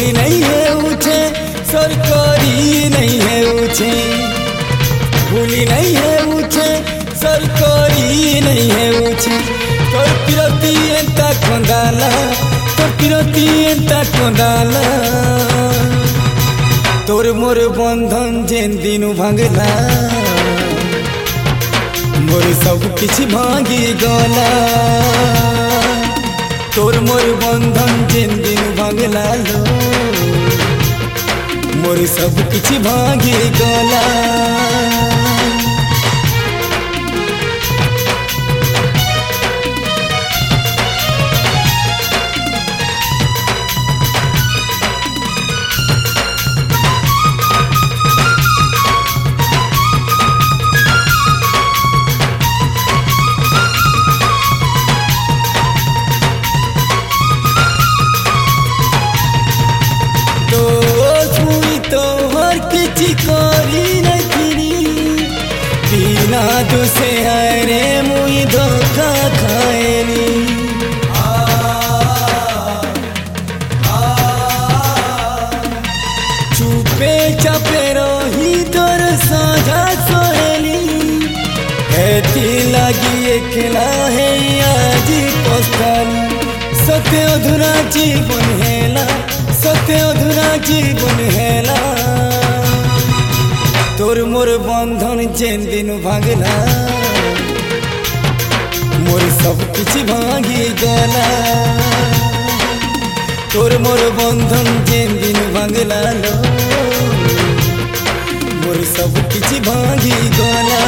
भूली नहीं है उठे सरकारी नहीं है उठे भूली नहीं है उठे सरकारी नहीं है उठे तोर पिरती एंता कंदाला तोर पिरती एंता कंदाला तोर मोर बंधन जेन दिनु भांगला मोर सब किछि भांगी गला तोर मोर बंधन जेन दिनु भांगला लो मोर सब किछि भांगी गला बिना तुसे हरे मुई धोखा खाएनी चुपे चापे रही तोर साझा सोहेली ऐती लगी एकला है आज पछतानी सत्य अधूरा जीवन हेला सत्य अधूरा जीवन हेला तोर मोर बंधन जेन दिन भांगला मोर सब किछि भांगी गला तोर मोर बंधन जेन दिन भांगला लो मोर सब किछि भांगी गला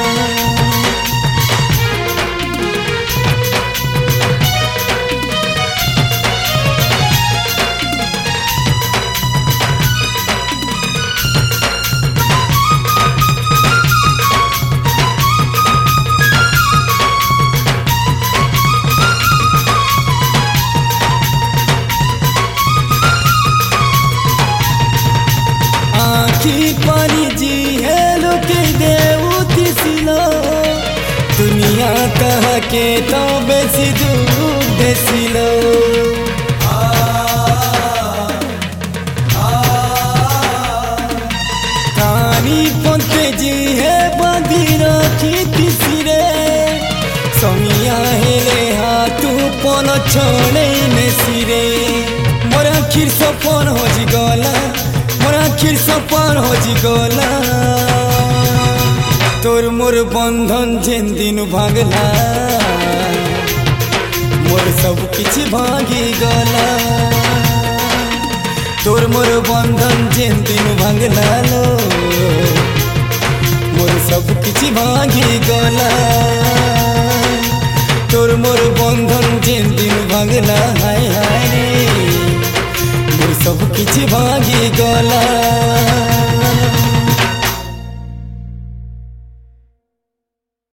पानी जी है लोके देवती सिलो दुनिया कहा के तो बेसी दूर देसिलो कानी पंते जी है बांधी रखी तिसिरे समिया हेले हाथू पन छोड़े में सिरे मोर आखिर सपन हो जी गला मोर आखिर सपन हो जी गला तोर मोर बंधन जेन दिन भांगला मोर सब किछि भांगी गला तोर मोर बंधन जेन दिन भांगला लो मोर सब किछि भांगी गला तोर मोर बंधन जेन दिन भांगला हाय हाय रे सब किछि भांगी गला।